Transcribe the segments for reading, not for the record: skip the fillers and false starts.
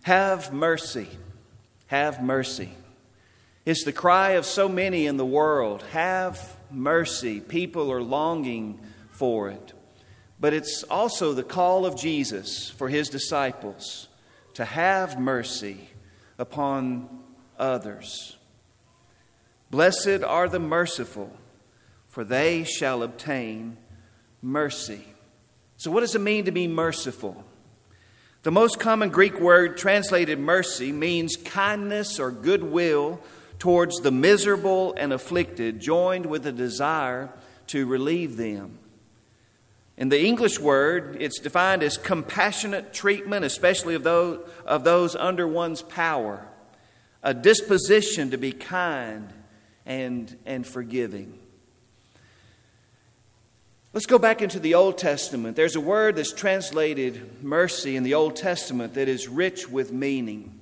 Have mercy. Have mercy. It's the cry of so many in the world. Have mercy. People are longing for it. But it's also the call of Jesus for his disciples to have mercy upon others. Blessed are the merciful, for they shall obtain mercy. So what does it mean to be merciful? The most common Greek word translated mercy means kindness or goodwill towards the miserable and afflicted, joined with a desire to relieve them. In the English word, it's defined as compassionate treatment, especially of those under one's power, a disposition to be kind and forgiving. Let's go back into the Old Testament. There's a word that's translated mercy in the Old Testament that is rich with meaning.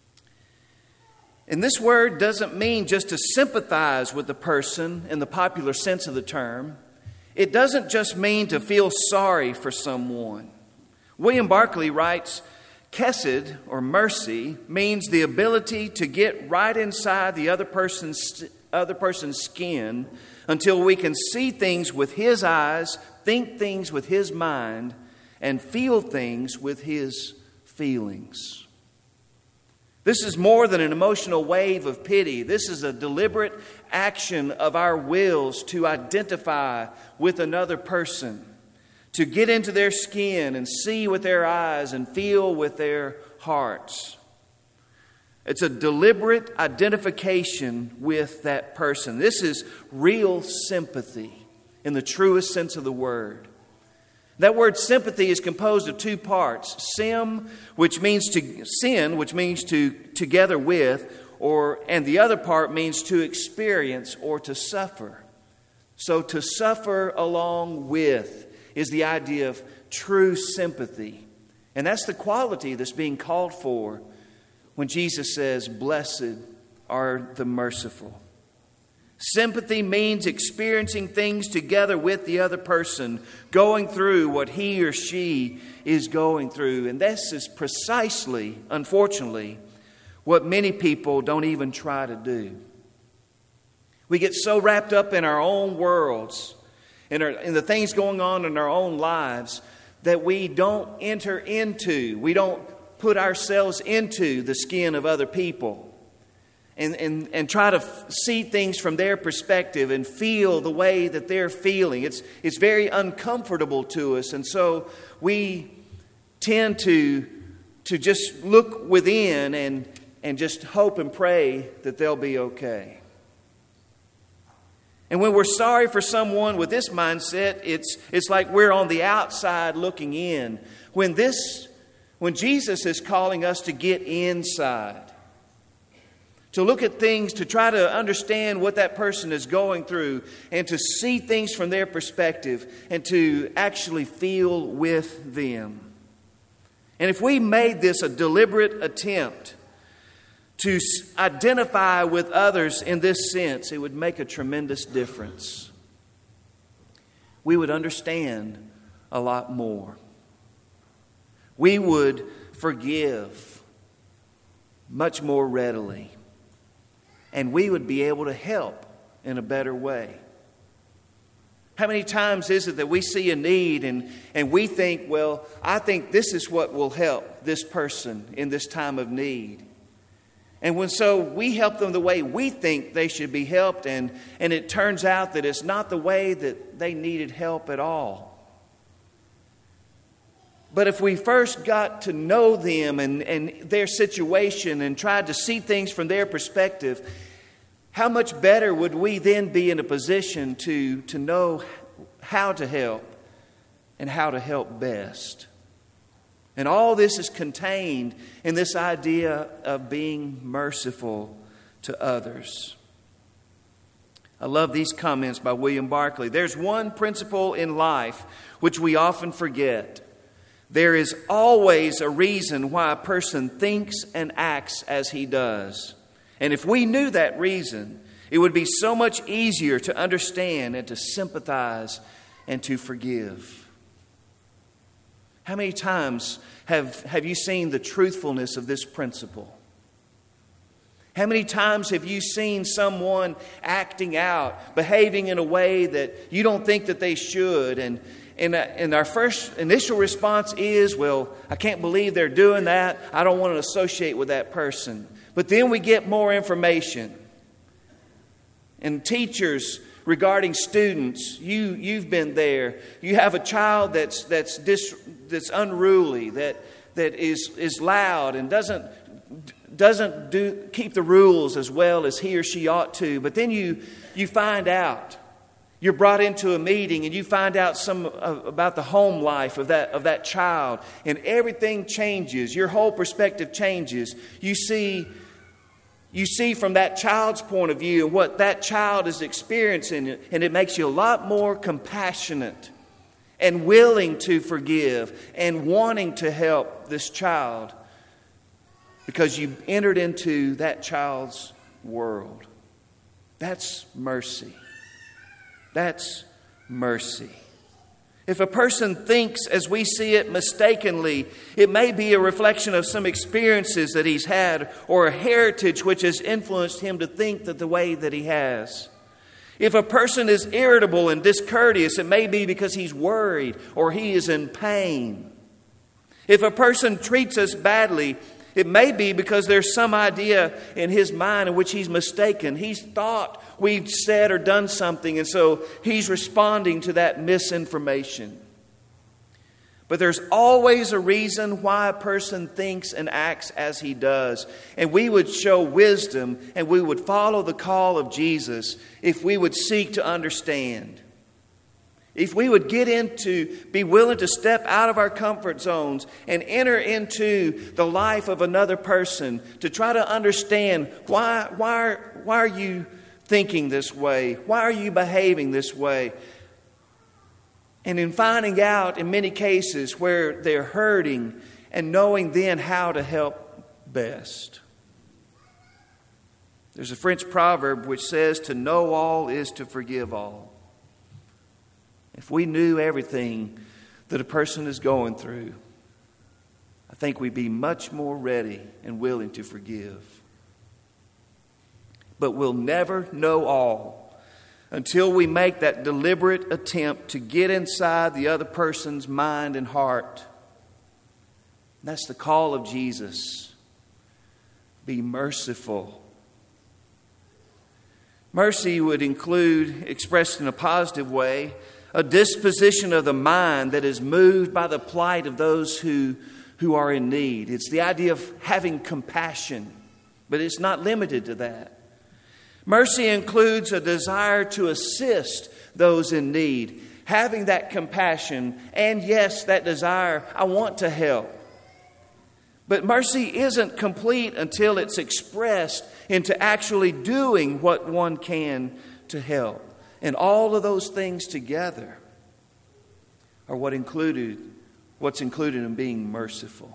And this word doesn't mean just to sympathize with the person in the popular sense of the term. It doesn't just mean to feel sorry for someone. William Barclay writes, Chesed, or mercy, means the ability to get right inside the other person's skin until we can see things with his eyes, think things with his mind, and feel things with his feelings. This is more than an emotional wave of pity. This is a deliberate action of our wills to identify with another person, to get into their skin and see with their eyes and feel with their hearts. It's a deliberate identification with that person. This is real sympathy in the truest sense of the word. That word sympathy is composed of two parts. Sin, which means to together with, and the other part means to experience or to suffer. So to suffer along with is the idea of true sympathy. And that's the quality that's being called for when Jesus says, "Blessed are the merciful." Sympathy means experiencing things together with the other person, going through what he or she is going through. And this is precisely, unfortunately, what many people don't even try to do. We get so wrapped up in our own worlds, in the things going on in our own lives, that we don't we don't put ourselves into the skin of other people. And try to see things from their perspective and feel the way that they're feeling. It's very uncomfortable to us. And so we tend to just look within and just hope and pray that they'll be okay. And when we're sorry for someone with this mindset, it's like we're on the outside looking in. When Jesus is calling us to get inside, to look at things, to try to understand what that person is going through, and to see things from their perspective, and to actually feel with them. And if we made this a deliberate attempt to identify with others in this sense, it would make a tremendous difference. We would understand a lot more. We would forgive much more readily. And we would be able to help in a better way. How many times is it that we see a need and we think, well, I think this is what will help this person in this time of need. And we help them the way we think they should be helped, and it turns out that it's not the way that they needed help at all. But if we first got to know them and their situation and tried to see things from their perspective, how much better would we then be in a position to know how to help and how to help best? And all this is contained in this idea of being merciful to others. I love these comments by William Barclay. There's one principle in life which we often forget. There is always a reason why a person thinks and acts as he does. And if we knew that reason, it would be so much easier to understand and to sympathize and to forgive. How many times have you seen the truthfulness of this principle? How many times have you seen someone acting out, behaving in a way that you don't think that they should? And our first initial response is, well, I can't believe they're doing that. I don't want to associate with that person. But then we get more information. And teachers regarding students, you've been there. You have a child that's unruly, that is loud and doesn't keep the rules as well as he or she ought to. But then you find out. You're brought into a meeting and you find out some about the home life of that child, and everything changes. Your whole perspective changes. You see from that child's point of view what that child is experiencing, and it makes you a lot more compassionate and willing to forgive and wanting to help this child because you entered into that child's world. That's mercy. That's mercy. If a person thinks as we see it mistakenly, it may be a reflection of some experiences that he's had or a heritage which has influenced him to think that the way that he has. If a person is irritable and discourteous, it may be because he's worried or he is in pain. If a person treats us badly, it may be because there's some idea in his mind in which he's mistaken. He's thought we've said or done something, and so he's responding to that misinformation. But there's always a reason why a person thinks and acts as he does. And we would show wisdom and we would follow the call of Jesus if we would seek to understand. If we would be willing to step out of our comfort zones and enter into the life of another person to try to understand why are you thinking this way? Why are you behaving this way? And in finding out in many cases where they're hurting and knowing then how to help best. There's a French proverb which says, to know all is to forgive all. If we knew everything that a person is going through, I think we'd be much more ready and willing to forgive. But we'll never know all until we make that deliberate attempt to get inside the other person's mind and heart. That's the call of Jesus. Be merciful. Mercy would include, expressed in a positive way, a disposition of the mind that is moved by the plight of those who are in need. It's the idea of having compassion, but it's not limited to that. Mercy includes a desire to assist those in need, having that compassion, and yes, that desire, I want to help. But mercy isn't complete until it's expressed into actually doing what one can to help. And all of those things together are what's included in being merciful.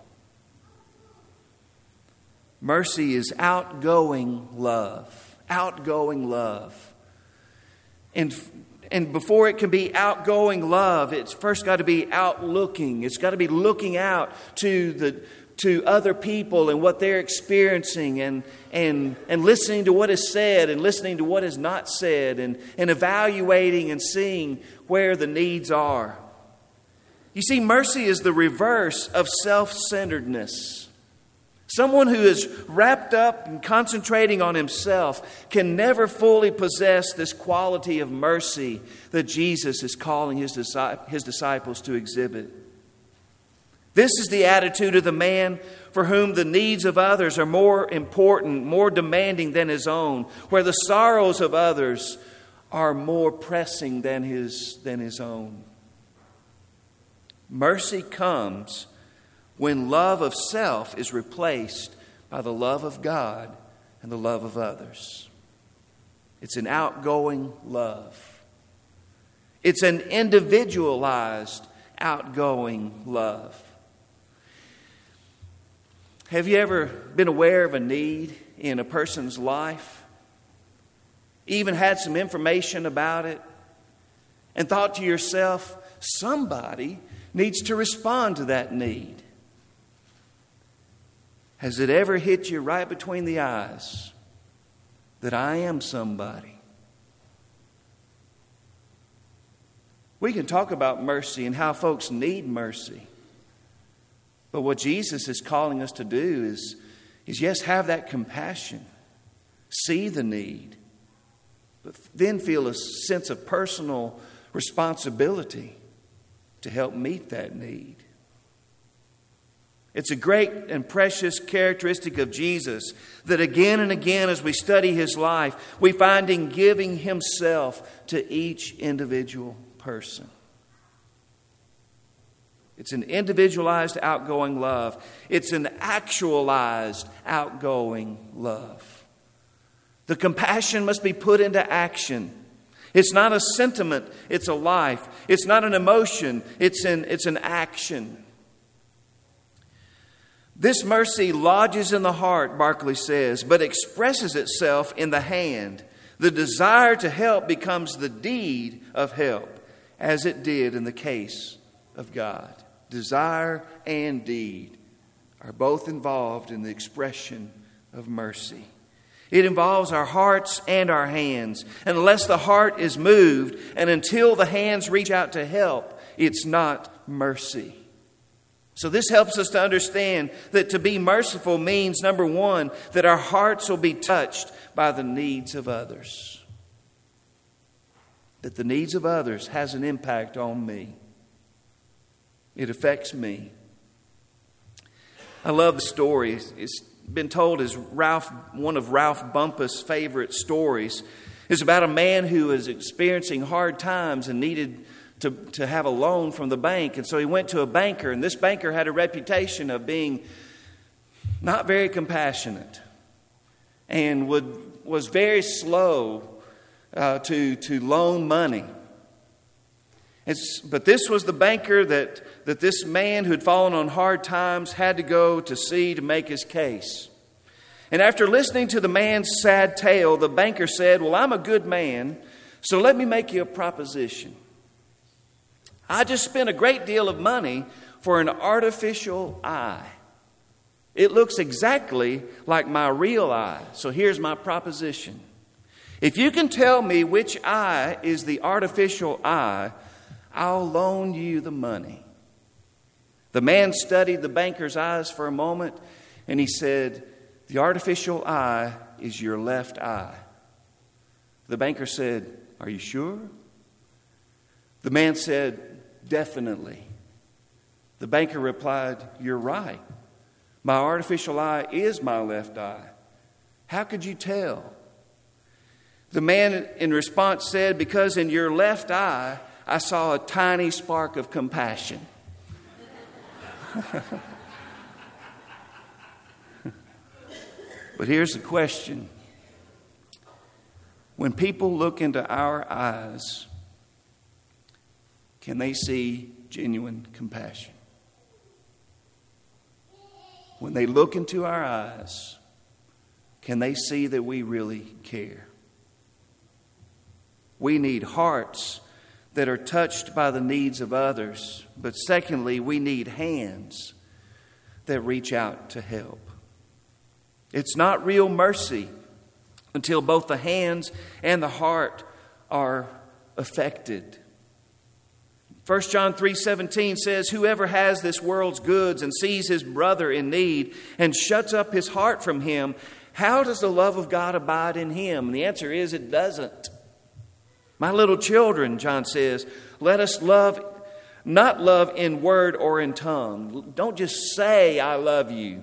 Mercy is outgoing love. Outgoing love. And before it can be outgoing love, it's first got to be outlooking. It's got to be looking out to other people and what they're experiencing and listening to what is said and listening to what is not said and evaluating and seeing where the needs are. You see, mercy is the reverse of self-centeredness. Someone who is wrapped up and concentrating on himself can never fully possess this quality of mercy that Jesus is calling his disciples to exhibit. This is the attitude of the man for whom the needs of others are more important, more demanding than his own, where the sorrows of others are more pressing than his own. Mercy comes when love of self is replaced by the love of God and the love of others. It's an outgoing love. It's an individualized, outgoing love. Have you ever been aware of a need in a person's life? Even had some information about it and thought to yourself, somebody needs to respond to that need. Has it ever hit you right between the eyes that I am somebody? We can talk about mercy and how folks need mercy. But what Jesus is calling us to do is yes, have that compassion. See the need. But then feel a sense of personal responsibility to help meet that need. It's a great and precious characteristic of Jesus that again and again as we study His life, we find Him giving Himself to each individual person. It's an individualized, outgoing love. It's an actualized, outgoing love. The compassion must be put into action. It's not a sentiment, it's a life. It's not an emotion, it's an action. This mercy lodges in the heart, Barclay says, but expresses itself in the hand. The desire to help becomes the deed of help, as it did in the case of God. Desire and deed are both involved in the expression of mercy. It involves our hearts and our hands. And unless the heart is moved and until the hands reach out to help, it's not mercy. So this helps us to understand that to be merciful means, number one, that our hearts will be touched by the needs of others. That the needs of others has an impact on me. It affects me. I love the story. It's been told as one of Ralph Bumpus' favorite stories. It's about a man who was experiencing hard times and needed to have a loan from the bank. And so he went to a banker, and this banker had a reputation of being not very compassionate and was very slow to loan money. But this was the banker that this man who had fallen on hard times had to go to see to make his case. And after listening to the man's sad tale, the banker said, "Well, I'm a good man, so let me make you a proposition. I just spent a great deal of money for an artificial eye. It looks exactly like my real eye. So here's my proposition. If you can tell me which eye is the artificial eye, I'll loan you the money." The man studied the banker's eyes for a moment, and he said, "The artificial eye is your left eye." The banker said, "Are you sure?" The man said, "Definitely." The banker replied, "You're right. My artificial eye is my left eye. How could you tell?" The man in response said, "Because in your left eye, I saw a tiny spark of compassion." But here's the question. When people look into our eyes, can they see genuine compassion? When they look into our eyes, can they see that we really care? We need hearts that are touched by the needs of others. But secondly, we need hands that reach out to help. It's not real mercy until both the hands and the heart are affected. 1 John 3:17 says, "Whoever has this world's goods and sees his brother in need and shuts up his heart from him, how does the love of God abide in him?" And the answer is it doesn't. "My little children," John says, "let us not love in word or in tongue." Don't just say, "I love you,"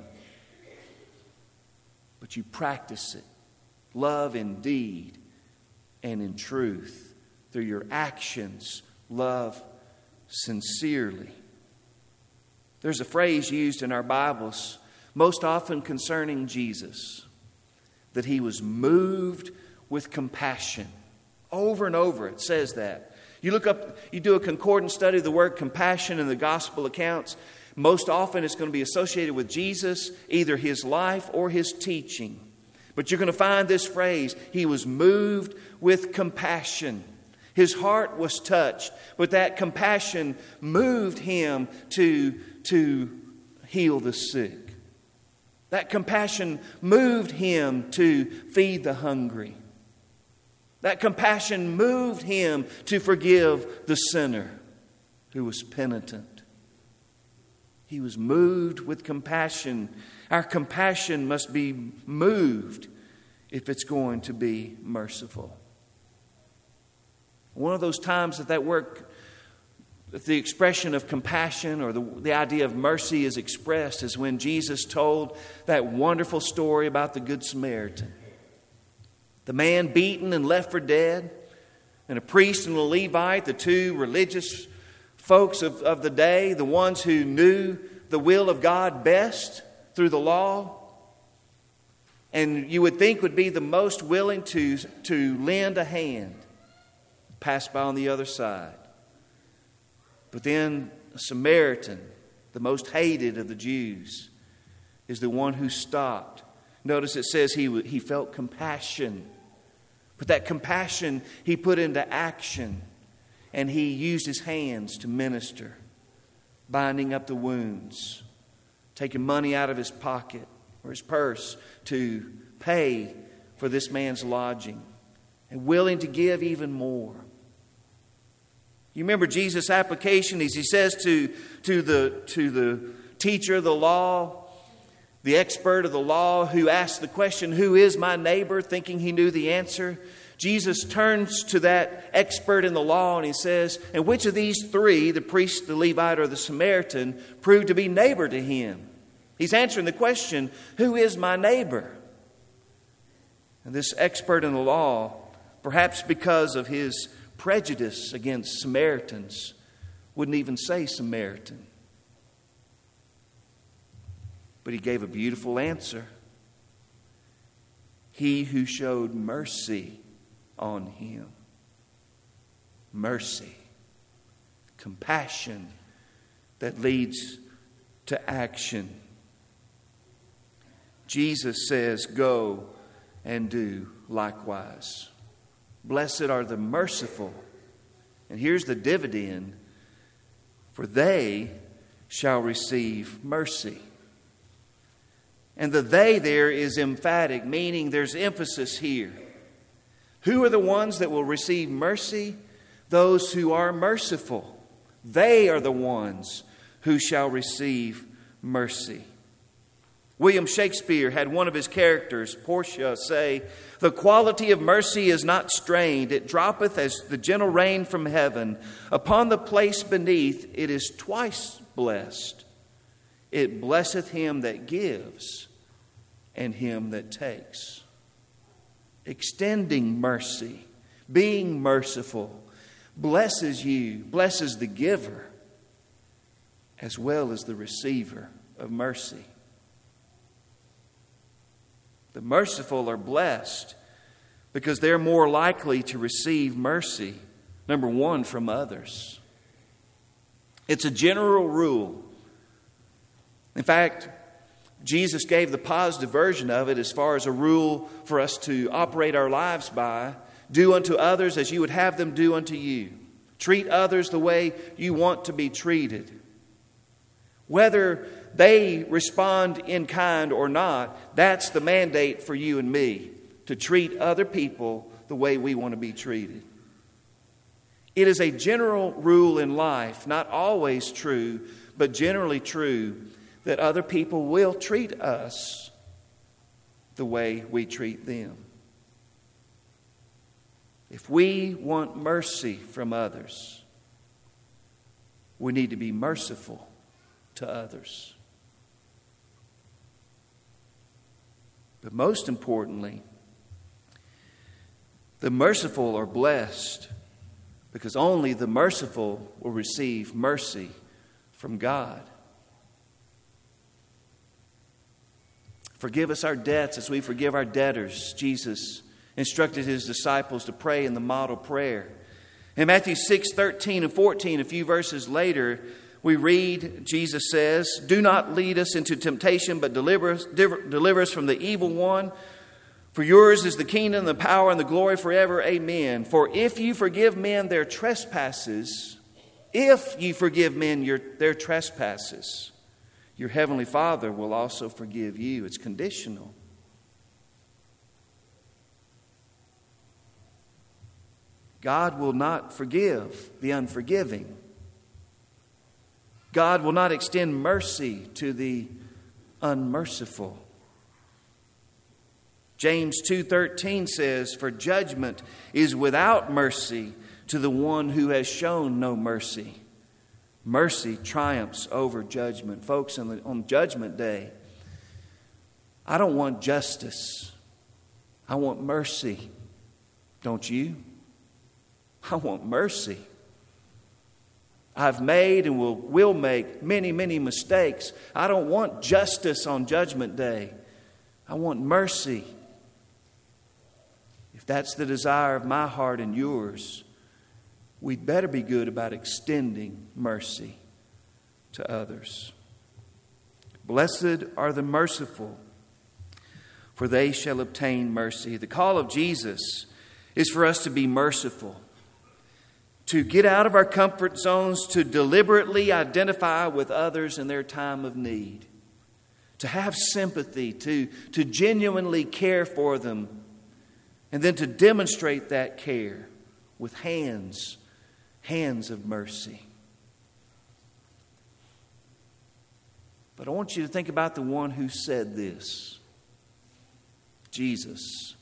but you practice it. Love in deed and in truth. Through your actions, love sincerely. There's a phrase used in our Bibles, most often concerning Jesus, that he was moved with compassion. Over and over it says that. You do a concordant study of the word compassion in the gospel accounts. Most often it's going to be associated with Jesus, either his life or his teaching. But you're going to find this phrase, he was moved with compassion. His heart was touched, but that compassion moved him to heal the sick. That compassion moved him to feed the hungry. That compassion moved him to forgive the sinner who was penitent. He was moved with compassion. Our compassion must be moved if it's going to be merciful. One of those times that word, the expression of compassion or the idea of mercy is expressed is when Jesus told that wonderful story about the Good Samaritan. The man beaten and left for dead, and a priest and a Levite, the two religious folks of the day, the ones who knew the will of God best through the law, and you would think would be the most willing to lend a hand, pass by on the other side. But then a Samaritan, the most hated of the Jews, is the one who stopped. Notice it says he felt compassion. But that compassion he put into action, and he used his hands to minister, binding up the wounds, taking money out of his pocket or his purse to pay for this man's lodging, and willing to give even more. You remember Jesus' application as he says to the teacher of the law, the expert of the law who asked the question, "Who is my neighbor?" thinking he knew the answer. Jesus turns to that expert in the law and he says, "And which of these three, the priest, the Levite, or the Samaritan, proved to be neighbor to him?" He's answering the question, "Who is my neighbor?" And this expert in the law, perhaps because of his prejudice against Samaritans, wouldn't even say Samaritan. But he gave a beautiful answer. He who showed mercy on him. Mercy. Compassion that leads to action. Jesus says, "Go and do likewise." Blessed are the merciful. And here's the dividend. For they shall receive mercy. And the "they" there is emphatic, meaning there's emphasis here. Who are the ones that will receive mercy? Those who are merciful. They are the ones who shall receive mercy. William Shakespeare had one of his characters, Portia, say, "The quality of mercy is not strained. It droppeth as the gentle rain from heaven. Upon the place beneath it is twice blessed. It blesseth him that gives and him that takes." Extending mercy, being merciful, blesses you, blesses the giver, as well as the receiver of mercy. The merciful are blessed because they're more likely to receive mercy, number one, from others. It's a general rule. In fact, Jesus gave the positive version of it as far as a rule for us to operate our lives by. Do unto others as you would have them do unto you. Treat others the way you want to be treated. Whether they respond in kind or not, that's the mandate for you and me, to treat other people the way we want to be treated. It is a general rule in life, not always true, but generally true, that other people will treat us the way we treat them. If we want mercy from others, we need to be merciful to others. But most importantly, the merciful are blessed because only the merciful will receive mercy from God. Forgive us our debts as we forgive our debtors. Jesus instructed his disciples to pray in the model prayer. In Matthew 6:13 and 14, a few verses later, we read, Jesus says, "Do not lead us into temptation, but deliver us from the evil one. For yours is the kingdom, the power, and the glory forever. Amen. For if you forgive men their trespasses, their trespasses, your heavenly Father will also forgive you. It's conditional. God will not forgive the unforgiving. God will not extend mercy to the unmerciful. James 2:13 says, "For judgment is without mercy to the one who has shown no mercy." Mercy triumphs over judgment. Folks, on Judgment Day, I don't want justice. I want mercy. Don't you? I want mercy. I've made and will make many, many mistakes. I don't want justice on Judgment Day. I want mercy. If that's the desire of my heart and yours, we'd better be good about extending mercy to others. Blessed are the merciful, for they shall obtain mercy. The call of Jesus is for us to be merciful, to get out of our comfort zones, to deliberately identify with others in their time of need, to have sympathy, to genuinely care for them, and then to demonstrate that care with hands of mercy. But I want you to think about the one who said this, Jesus.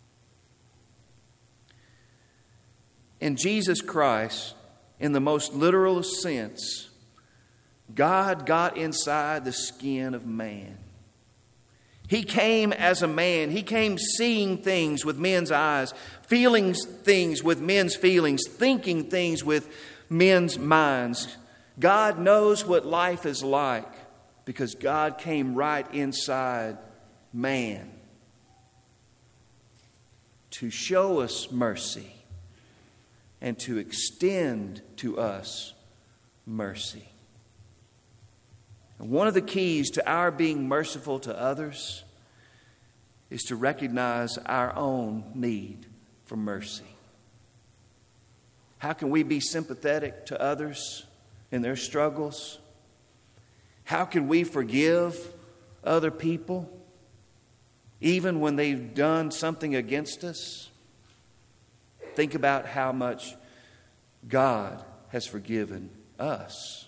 In Jesus Christ, in the most literal sense, God got inside the skin of man. He came as a man. He came seeing things with men's eyes, feeling things with men's feelings, thinking things with men's minds. God knows what life is like because God came right inside man to show us mercy and to extend to us mercy. And one of the keys to our being merciful to others is to recognize our own need for mercy. How can we be sympathetic to others in their struggles? How can we forgive other people even when they've done something against us? Think about how much God has forgiven us.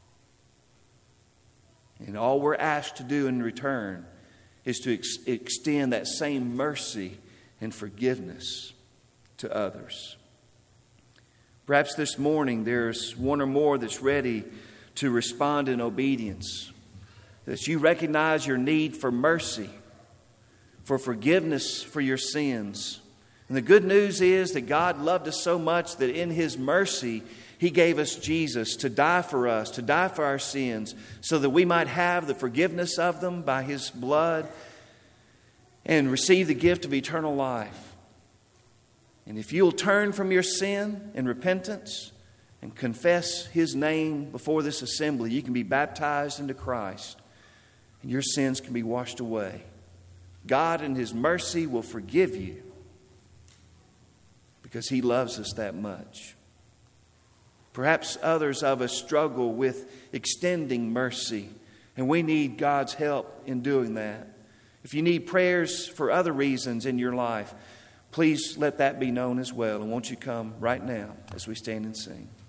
And all we're asked to do in return is to extend that same mercy and forgiveness to others. Perhaps this morning there's one or more that's ready to respond in obedience. That you recognize your need for mercy, for forgiveness for your sins. And the good news is that God loved us so much that in His mercy, He gave us Jesus to die for us, to die for our sins, so that we might have the forgiveness of them by His blood and receive the gift of eternal life. And if you'll turn from your sin in repentance and confess His name before this assembly, you can be baptized into Christ and your sins can be washed away. God in His mercy will forgive you because He loves us that much. Perhaps others of us struggle with extending mercy, and we need God's help in doing that. If you need prayers for other reasons in your life, please let that be known as well. And won't you come right now as we stand and sing?